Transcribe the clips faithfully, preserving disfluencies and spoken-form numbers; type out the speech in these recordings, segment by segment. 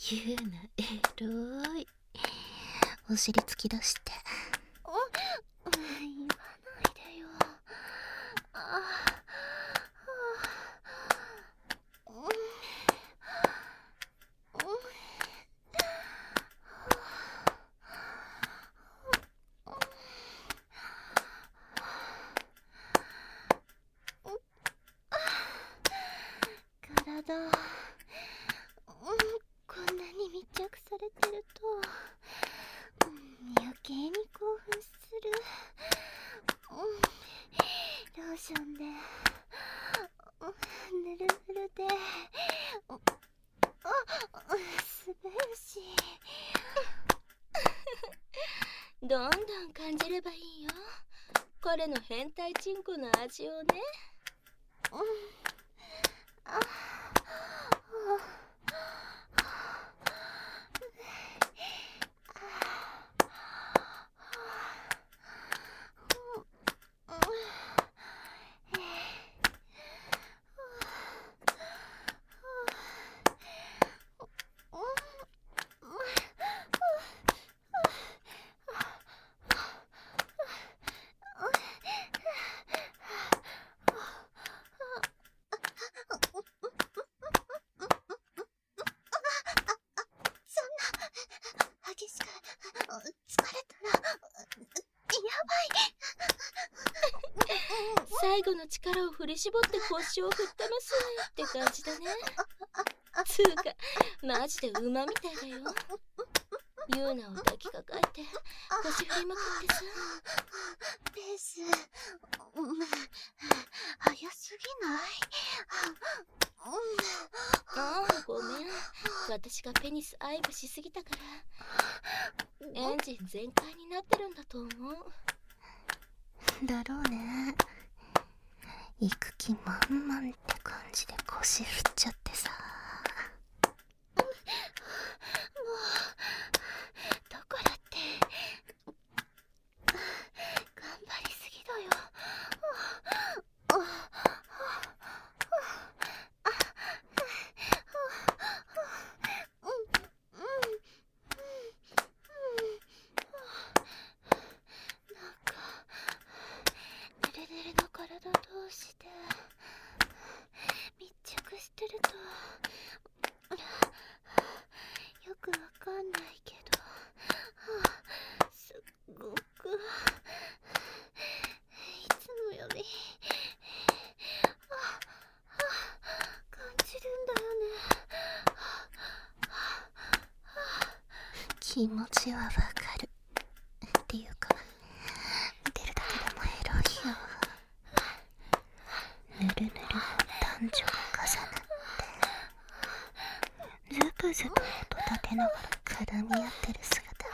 ゆうな、えろい。お尻突き出して。 あ、言わないでよ。ああ、うん、うん、体、うん、こんなに密着されてると、うん、余計に興奮する。うん、ローションで、うん、ぬるぬるで、うん、あ、滑るし。 どんどん感じればいいよ。これの変態チンコの味をね。 うん、あ、あ、激しく疲れたらやばい。 最後の力を振り絞って腰を振ってますって感じだね。つうかマジで馬みたいだよ。ユーナを抱きかかえて腰振りまくってさ。 ペース、うん、早すぎない？ ああ、ごめん。私がペニス愛撫しすぎたからエンジン全開になってるんだと思う。 だろうね。行く気満々って感じで腰振っちゃってさ。 もうだからって頑張りすぎだよ。体同士で密着してるとよくわかんないけど、すっごくいつもより感じるんだよね。 気持ちはわかる。っていうか見てるだけでもエロいよ。ぬるぬるの男女が重なってズブズブ音立てながら絡み合ってる姿ね。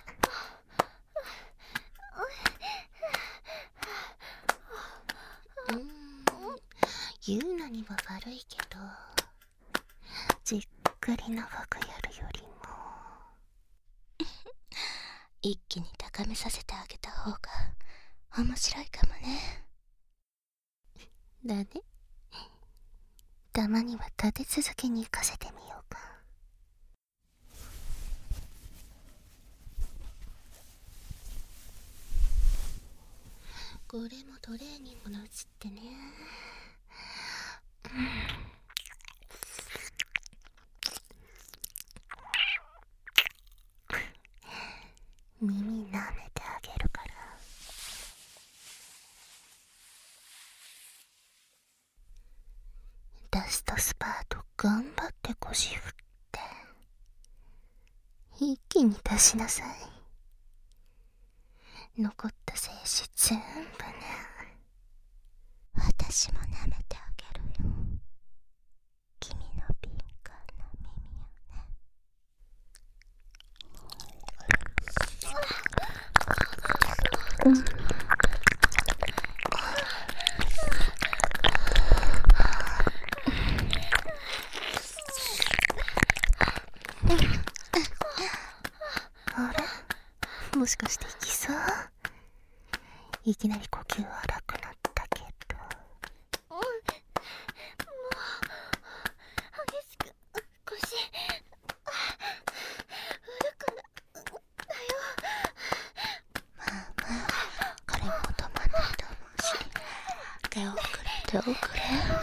うーん、ユーナには悪いけどじっくり長くやるよりも一気に高めさせてあげた方が面白いかもね。だね。たまには立て続けに行かせてみようか。これもトレーニングのうちってね。耳舐めてあげるから。ラストスパート頑張って腰振って一気に出しなさい。残った精子全部ね。私も舐めてあげるよ。君の敏感な耳をね。うん。あれ？もしかしていきそう？いきなり呼吸荒くなったけど。 うん、もう激しく腰どうこれ。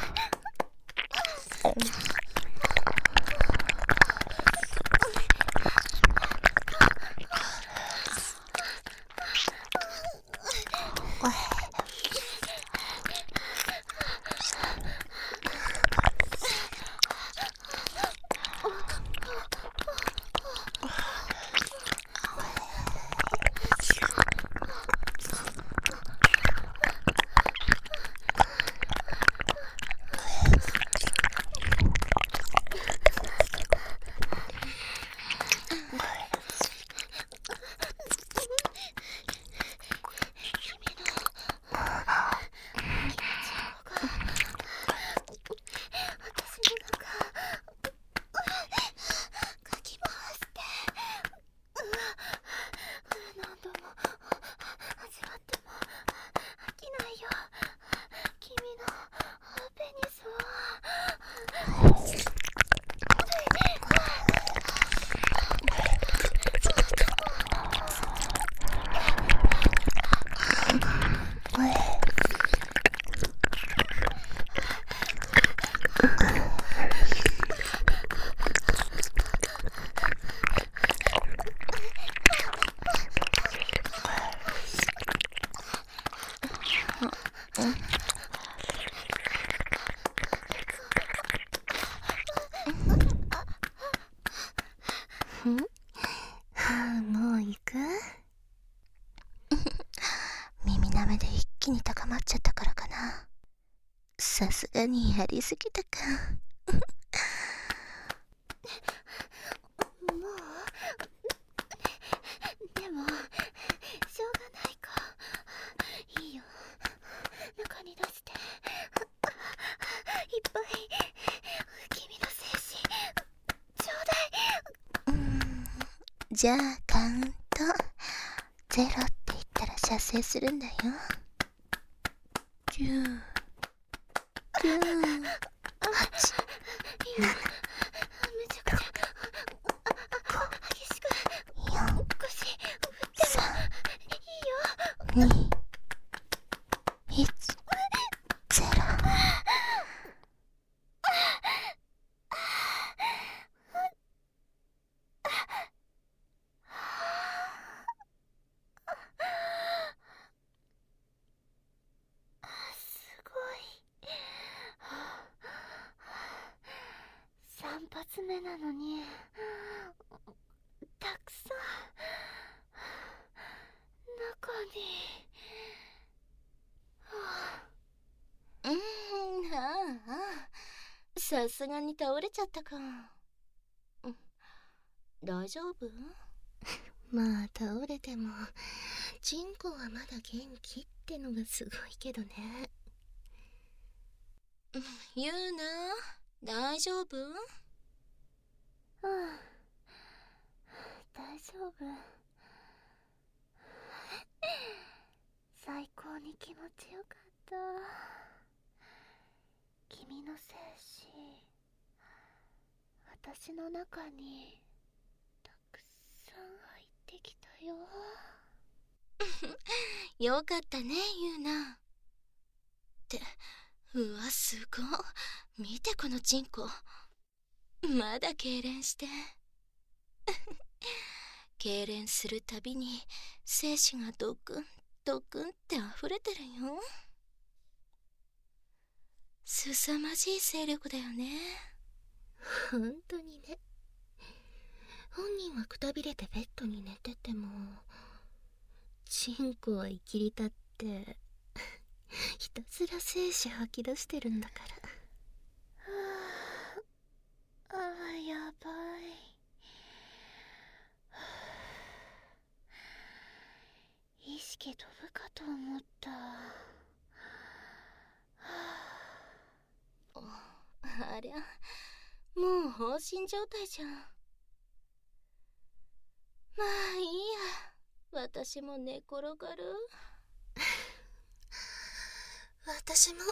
もう行く？耳なめで一気に高まっちゃったからかな。さすがにやりすぎたか。 もうでもしょうがないか。いいよ、中に出していっぱい君の精子ちょうだい。 うーん、じゃあカウントゼロって言ったら射精するんだよ。きゅう、きゅう、はち、 今めちゃくちゃ激しくよん、 少し振ってさもいいよ。 ん、に、いち、ゼロ。 すごい。さん発目なのにたくさん中に。 うーん、ああ、さすがに倒れちゃったか。うん、大丈夫？ まあ倒れてもチンコはまだ元気ってのがすごいけどね。 ユーナ、大丈夫？ うん、大丈夫。最高に気持ちよかった。君の精子私の中にたくさん入ってきたよ。 よかったね、ユーナ。って、うわ、すごい。見てこのチンコ。まだ痙攣して痙攣するたびに精子がドクンドクンって溢れてるよ。凄まじい勢力だよね。 本当にね。本人はくたびれてベッドに寝ててもチンコは生きり立ってひたすら精子吐き出してるんだから。 ああ、やばい。意識飛ぶかと思った。 ありゃ、もう放心状態じゃん。まあいいや、私も寝転がる。 私も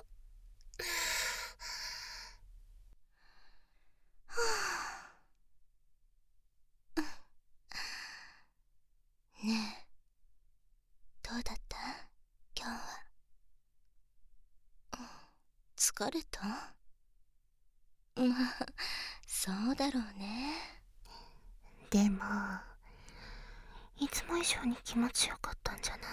ねえ、どうだった今日は。 疲れた？まあ、そうだろうね。 でも、いつも以上に気持ちよかったんじゃない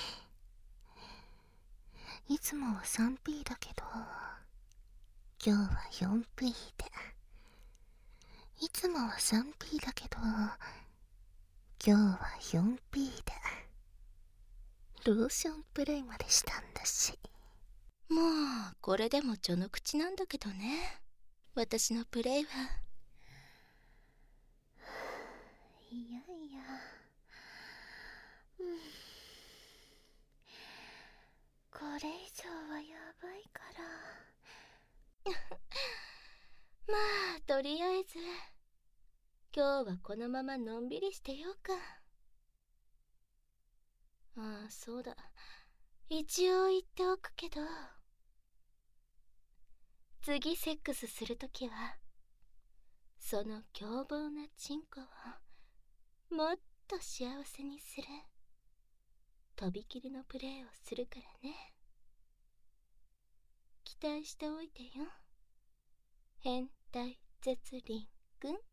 ？いつもは スリーピー だけど、今日は フォーピー で。いつもは スリーピー だけど、今日は フォーピー で。ローションプレイまでしたんだし。 もうこれでも序の口なんだけどね、私のプレイは。 いやいや、うん、これ以上はやばいからまあとりあえず今日はこのままのんびりしてようか。ああ、そうだ、一応言っておくけど、次セックスするときはその凶暴なチンコをもっと幸せにするとびきりのプレイをするからね。期待しておいてよ、変態絶倫くん。